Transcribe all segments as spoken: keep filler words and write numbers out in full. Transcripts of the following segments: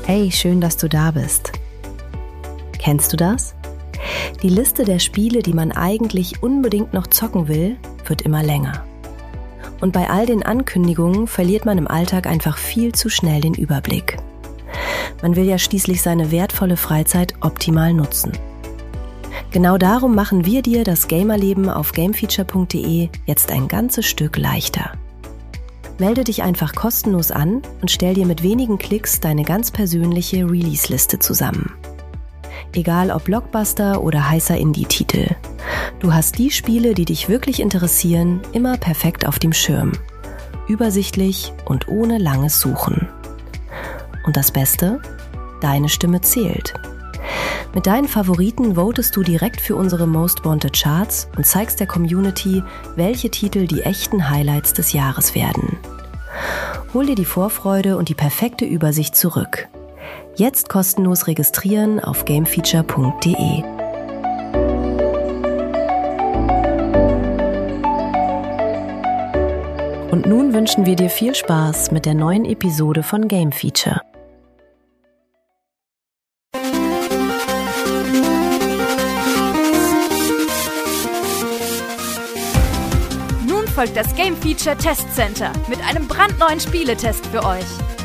Hey, schön, dass du da bist. Kennst du das? Die Liste der Spiele, die man eigentlich unbedingt noch zocken will, wird immer länger. Und bei all den Ankündigungen verliert man im Alltag einfach viel zu schnell den Überblick. Man will ja schließlich seine wertvolle Freizeit optimal nutzen. Genau darum machen wir dir das Gamerleben auf gamefeature punkt de jetzt ein ganzes Stück leichter. Melde dich einfach kostenlos an und stell dir mit wenigen Klicks deine ganz persönliche Release-Liste zusammen. Egal ob Blockbuster oder heißer Indie-Titel. Du hast die Spiele, die dich wirklich interessieren, immer perfekt auf dem Schirm. Übersichtlich und ohne langes Suchen. Und das Beste? Deine Stimme zählt. Mit deinen Favoriten votest du direkt für unsere Most Wanted Charts und zeigst der Community, welche Titel die echten Highlights des Jahres werden. Hol dir die Vorfreude und die perfekte Übersicht zurück. Jetzt kostenlos registrieren auf gamefeature punkt de. Und nun wünschen wir dir viel Spaß mit der neuen Episode von Game Feature. Folgt das Game Feature Test Center mit einem brandneuen Spieletest für euch.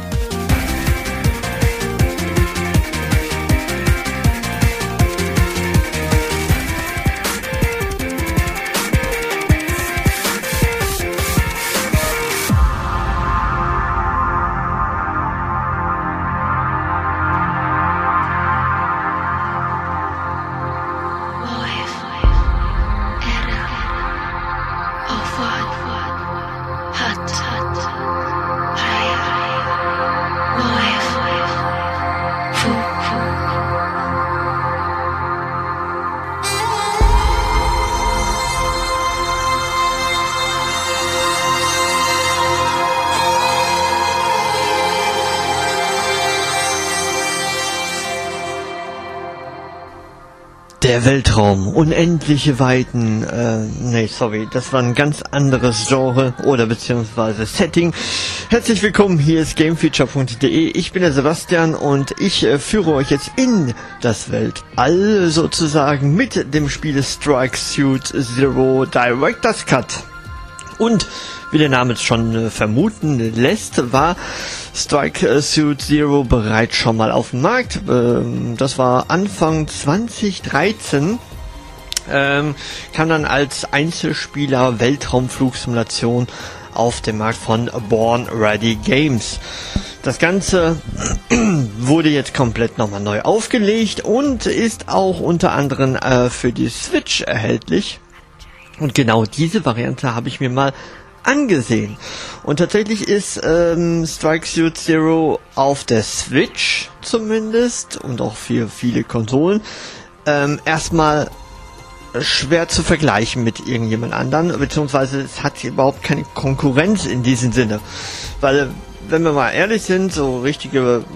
Der Weltraum, unendliche Weiten, äh, nee, sorry, das war ein ganz anderes Genre oder beziehungsweise Setting. Herzlich willkommen, hier ist gamefeature punkt de, ich bin der Sebastian und ich äh, führe euch jetzt in das Weltall sozusagen mit dem Spiel Strike Suit Zero Director's Cut. Und wie der Name es schon äh, vermuten lässt, war Strike Suit Zero bereits schon mal auf dem Markt. Ähm, das war Anfang zwanzig dreizehn. Ähm, kam dann als Einzelspieler Weltraumflugsimulation auf dem Markt von Born Ready Games. Das Ganze wurde jetzt komplett nochmal neu aufgelegt und ist auch unter anderem äh, für die Switch erhältlich. Und genau diese Variante habe ich mir mal angesehen. Und tatsächlich ist ähm, Strike Suit Zero auf der Switch zumindest und auch für viele Konsolen ähm, erstmal schwer zu vergleichen mit irgendjemand anderen, beziehungsweise es hat überhaupt keine Konkurrenz in diesem Sinne. Weil, wenn wir mal ehrlich sind, so richtige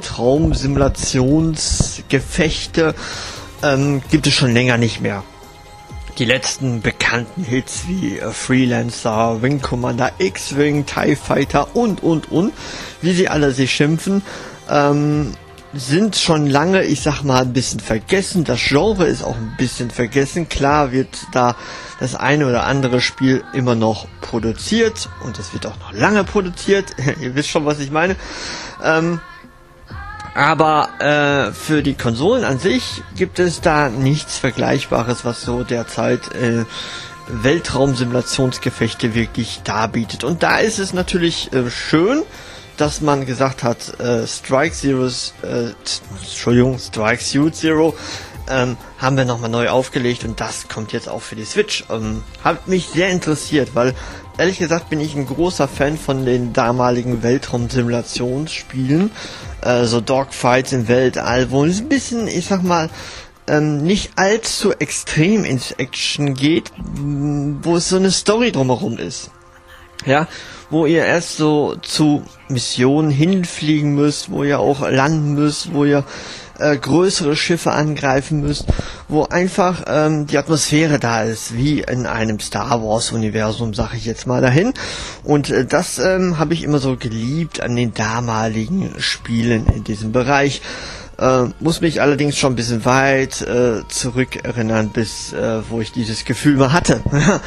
Weltraum-Simulationsgefechte ähm, gibt es schon länger nicht mehr. Die letzten bekannten Hits wie äh, Freelancer, Wing Commander, X-Wing, TIE Fighter und, und, und, wie sie alle sich schimpfen, ähm, sind schon lange, ich sag mal, ein bisschen vergessen. Das Genre ist auch ein bisschen vergessen. Klar wird da das eine oder andere Spiel immer noch produziert und es wird auch noch lange produziert. Ihr wisst schon, was ich meine. Ähm, Aber äh, für die Konsolen an sich gibt es da nichts Vergleichbares, was so derzeit äh, Weltraumsimulationsgefechte wirklich darbietet. Und da ist es natürlich äh, schön, dass man gesagt hat, äh, Strike Zero's, äh, Entschuldigung, Strike Suit Zero ähm, haben wir nochmal neu aufgelegt und das kommt jetzt auch für die Switch. Ähm, hat mich sehr interessiert, weil ehrlich gesagt bin ich ein großer Fan von den damaligen Weltraumsimulationsspielen. Äh, so Dogfights im Weltall, wo es ein bisschen, ich sag mal, ähm, nicht allzu extrem ins Action geht, wo es so eine Story drumherum ist. Ja, wo ihr erst so zu Missionen hinfliegen müsst, wo ihr auch landen müsst, wo ihr äh, größere Schiffe angreifen müsst, wo einfach ähm, die Atmosphäre da ist, wie in einem Star Wars Universum, sag ich jetzt mal dahin. Und äh, das ähm, habe ich immer so geliebt an den damaligen Spielen in diesem Bereich. Äh, muss mich allerdings schon ein bisschen weit äh, zurückerinnern, bis äh, wo ich dieses Gefühl mal hatte.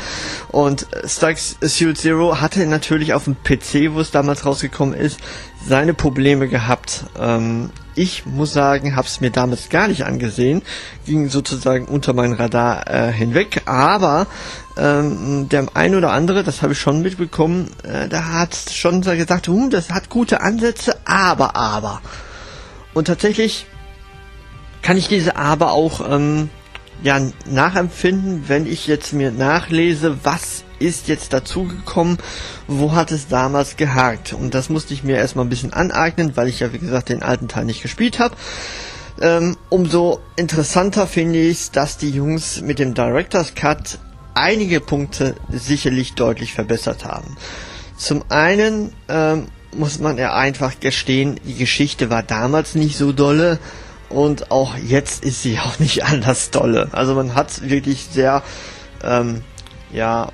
Und Strike Suit Zero hatte natürlich auf dem P C, wo es damals rausgekommen ist, seine Probleme gehabt. Ähm, ich muss sagen, habe es mir damals gar nicht angesehen, ging sozusagen unter mein Radar äh, hinweg, aber ähm, der ein oder andere, das habe ich schon mitbekommen, äh, da hat schon gesagt, hm, das hat gute Ansätze, aber, aber. Und tatsächlich kann ich diese aber auch ähm, ja nachempfinden, wenn ich jetzt mir nachlese, was ist jetzt dazugekommen, wo hat es damals gehakt. Und das musste ich mir erstmal ein bisschen aneignen, weil ich ja wie gesagt den alten Teil nicht gespielt habe. Ähm, umso interessanter finde ich es, dass die Jungs mit dem Director's Cut einige Punkte sicherlich deutlich verbessert haben. Zum einen ähm, muss man ja einfach gestehen, die Geschichte war damals nicht so dolle und auch jetzt ist sie auch nicht anders dolle. Also man hat wirklich sehr ähm, ja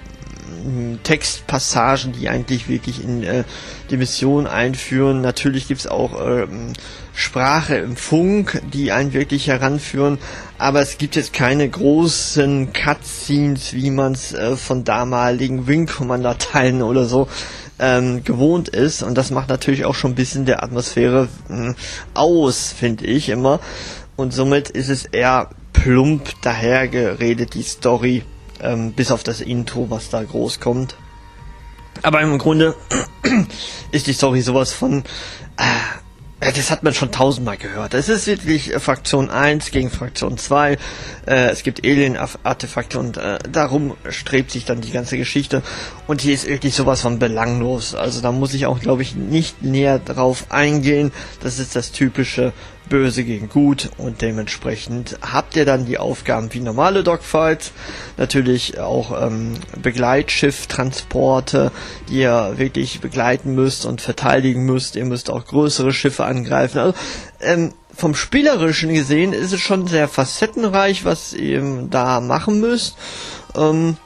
Textpassagen, die eigentlich wirklich in äh, die Mission einführen. Natürlich gibt's auch ähm, Sprache im Funk, die einen wirklich heranführen, aber es gibt jetzt keine großen Cutscenes, wie man es äh, von damaligen Wing Commander Teilen oder so Ähm, gewohnt ist, und das macht natürlich auch schon ein bisschen der Atmosphäre mh, aus, finde ich immer, und somit ist es eher plump dahergeredet, die Story, ähm, bis auf das Intro, was da groß kommt. Aber im Grunde ist die Story sowas von äh, das hat man schon tausendmal gehört. Es ist wirklich äh, Fraktion eins gegen Fraktion zwei. Äh, es gibt Alien-Artefakte und äh, darum strebt sich dann die ganze Geschichte. Und hier ist wirklich sowas von belanglos. Also da muss ich auch, glaube ich, nicht näher drauf eingehen. Das ist das typische Böse gegen Gut. Und dementsprechend habt ihr dann die Aufgaben wie normale Dogfights. Natürlich auch ähm, Begleitschifftransporte, die ihr wirklich begleiten müsst und verteidigen müsst. Ihr müsst auch größere Schiffe angreifen. Also ähm, vom Spielerischen gesehen ist es schon sehr facettenreich, was ihr da machen müsst. Ähm,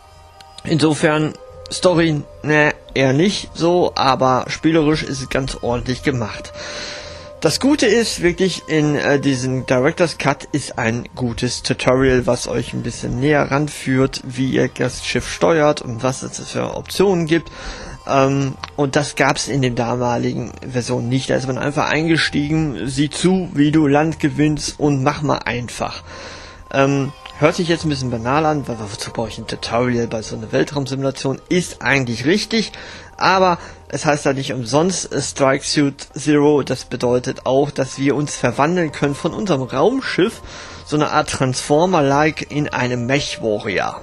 insofern Story, ne, eher nicht so, aber spielerisch ist es ganz ordentlich gemacht. Das Gute ist wirklich, in äh, diesem Director's Cut ist ein gutes Tutorial, was euch ein bisschen näher ranführt, wie ihr das Schiff steuert und was es für Optionen gibt. Ähm, und das gab es in den damaligen Versionen nicht. Da ist man einfach eingestiegen, sieh zu, wie du Land gewinnst und mach mal einfach. Ähm, hört sich jetzt ein bisschen banal an, weil wozu brauche ich ein Tutorial bei so einer Weltraumsimulation? Ist eigentlich richtig, aber es heißt ja nicht umsonst Strike Suit Zero. Das bedeutet auch, dass wir uns verwandeln können von unserem Raumschiff, so eine Art Transformer-like, in eine Mech-Warrior.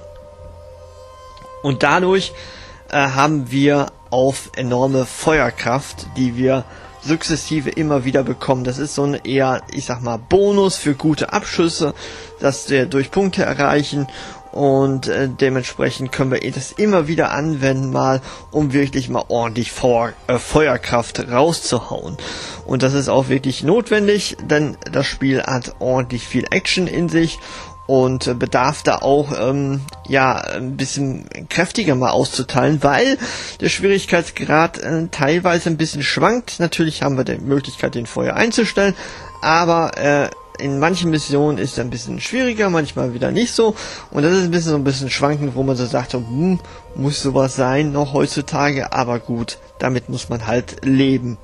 Und dadurch äh, haben wir auf enorme Feuerkraft, die wir sukzessive immer wieder bekommen. Das ist so ein eher, ich sag mal, Bonus für gute Abschüsse, dass wir durch Punkte erreichen, und äh, dementsprechend können wir das immer wieder anwenden mal, um wirklich mal ordentlich Feuer, äh, Feuerkraft rauszuhauen. Und das ist auch wirklich notwendig, denn das Spiel hat ordentlich viel Action in sich und äh, bedarf da auch ähm, ja ein bisschen kräftiger mal auszuteilen, weil der Schwierigkeitsgrad äh, teilweise ein bisschen schwankt. Natürlich haben wir die Möglichkeit, den Feuer einzustellen, aber äh, in manchen Missionen ist es ein bisschen schwieriger, manchmal wieder nicht so. Und das ist ein bisschen so ein bisschen schwankend, wo man so sagt, hm, muss sowas sein noch heutzutage, aber gut, damit muss man halt leben.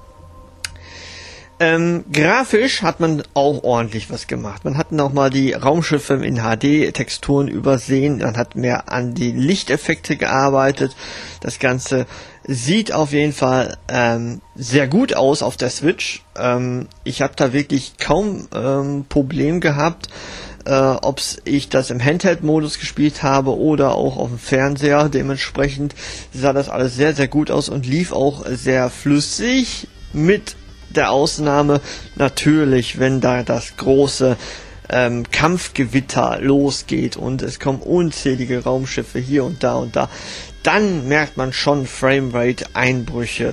Ähm, grafisch hat man auch ordentlich was gemacht. Man hat nochmal die Raumschiffe in H D-Texturen übersehen, man hat mehr an die Lichteffekte gearbeitet. Das Ganze sieht auf jeden Fall ähm, sehr gut aus auf der Switch. Ähm, ich habe da wirklich kaum ähm, Problem gehabt, äh, ob ich das im Handheld-Modus gespielt habe oder auch auf dem Fernseher. Dementsprechend sah das alles sehr, sehr gut aus und lief auch sehr flüssig, mit der Ausnahme natürlich, wenn da das große ähm, Kampfgewitter losgeht und es kommen unzählige Raumschiffe hier und da und da, dann merkt man schon Framerate-Einbrüche.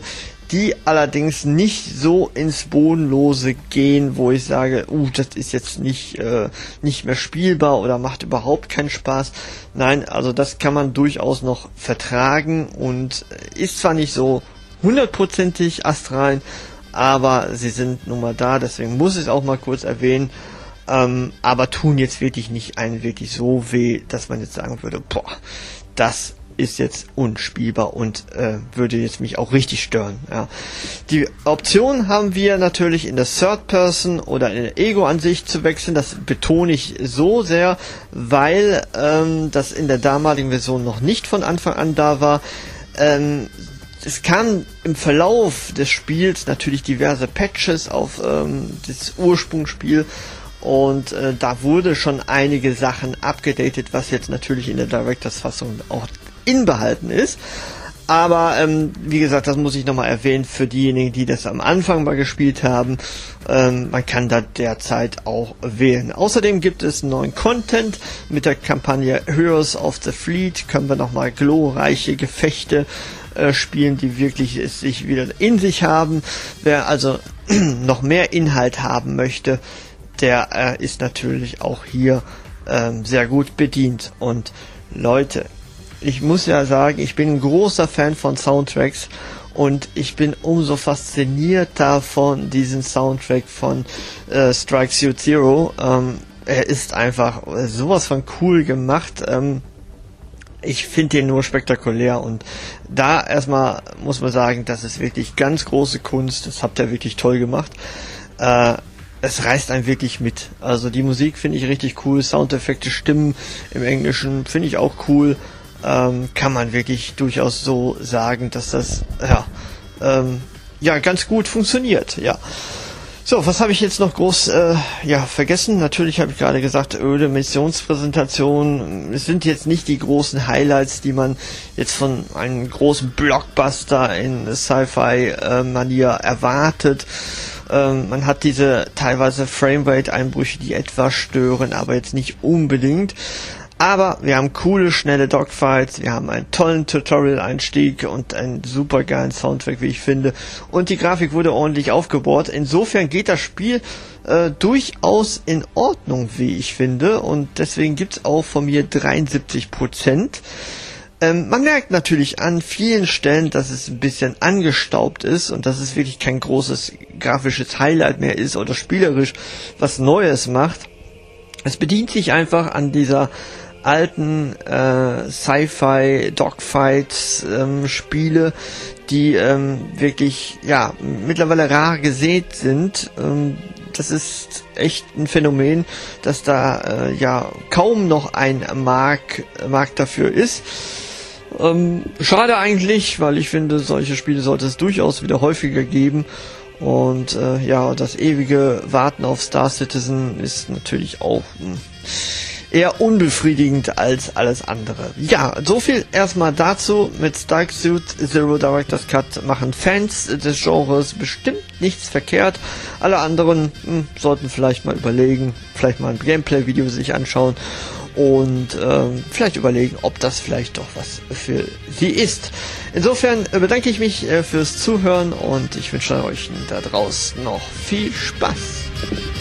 die allerdings nicht so ins Bodenlose gehen, wo ich sage, uh, das ist jetzt nicht äh, nicht mehr spielbar oder macht überhaupt keinen Spaß. Nein, also das kann man durchaus noch vertragen und ist zwar nicht so hundertprozentig astrein, aber sie sind nun mal da, deswegen muss ich es auch mal kurz erwähnen, ähm, aber tun jetzt wirklich nicht einen wirklich so weh, dass man jetzt sagen würde, boah, das ist jetzt unspielbar und äh, würde jetzt mich auch richtig stören. Ja. Die Option haben wir natürlich in der Third Person oder in der Ego-Ansicht zu wechseln. Das betone ich so sehr, weil ähm, das in der damaligen Version noch nicht von Anfang an da war. Ähm, es kam im Verlauf des Spiels natürlich diverse Patches auf ähm, das Ursprungsspiel. Und äh, da wurde schon einige Sachen abgedatet, was jetzt natürlich in der Directors-Fassung auch inbehalten ist. Aber ähm, wie gesagt, das muss ich nochmal erwähnen für diejenigen, die das am Anfang mal gespielt haben. Ähm, man kann da derzeit auch wählen. Außerdem gibt es neuen Content mit der Kampagne Heroes of the Fleet. Können wir nochmal glorreiche Gefechte äh, spielen, die wirklich es sich wieder in sich haben. Wer also noch mehr Inhalt haben möchte, der äh, ist natürlich auch hier ähm, sehr gut bedient. Und Leute, ich muss ja sagen, ich bin ein großer Fan von Soundtracks und ich bin umso faszinierter von diesem Soundtrack von äh, Strike Suit Zero. Ähm, er ist einfach sowas von cool gemacht. Ähm, ich finde den nur spektakulär und da erstmal muss man sagen, das ist wirklich ganz große Kunst. Das habt ihr wirklich toll gemacht. Äh, Es reißt einen wirklich mit. Also die Musik finde ich richtig cool, Soundeffekte, Stimmen im Englischen finde ich auch cool. Ähm, kann man wirklich durchaus so sagen, dass das ja, ähm, ja ganz gut funktioniert. Ja. So, was habe ich jetzt noch groß äh, ja vergessen? Natürlich habe ich gerade gesagt, öde Missionspräsentation. Es sind jetzt nicht die großen Highlights, die man jetzt von einem großen Blockbuster in Sci-Fi-Manier äh, erwartet. Ähm, man hat diese teilweise Framerate-Einbrüche, die etwas stören, aber jetzt nicht unbedingt. Aber wir haben coole, schnelle Dogfights, wir haben einen tollen Tutorial-Einstieg und einen super geilen Soundtrack, wie ich finde. Und die Grafik wurde ordentlich aufgebohrt. Insofern geht das Spiel äh, durchaus in Ordnung, wie ich finde. Und deswegen gibt's auch von mir dreiundsiebzig Prozent. Ähm, man merkt natürlich an vielen Stellen, dass es ein bisschen angestaubt ist und dass es wirklich kein großes grafisches Highlight mehr ist oder spielerisch was Neues macht. Es bedient sich einfach an dieser alten äh, Sci-Fi Dogfights ähm, Spiele, die ähm, wirklich ja mittlerweile rar gesät sind. Ähm, das ist echt ein Phänomen, dass da äh, ja kaum noch ein Markt, Markt dafür ist. Ähm, schade eigentlich, weil ich finde, solche Spiele sollte es durchaus wieder häufiger geben. Und äh, ja, das ewige Warten auf Star Citizen ist natürlich auch mh, eher unbefriedigend als alles andere. Ja, so viel erstmal dazu. Mit Strike Suit Zero Director's Cut machen Fans des Genres bestimmt nichts verkehrt. Alle anderen mh, sollten vielleicht mal überlegen, vielleicht mal ein Gameplay-Video sich anschauen und ähm, vielleicht überlegen, ob das vielleicht doch was für sie ist. Insofern äh, bedanke ich mich äh, fürs Zuhören und ich wünsche euch da draußen noch viel Spaß.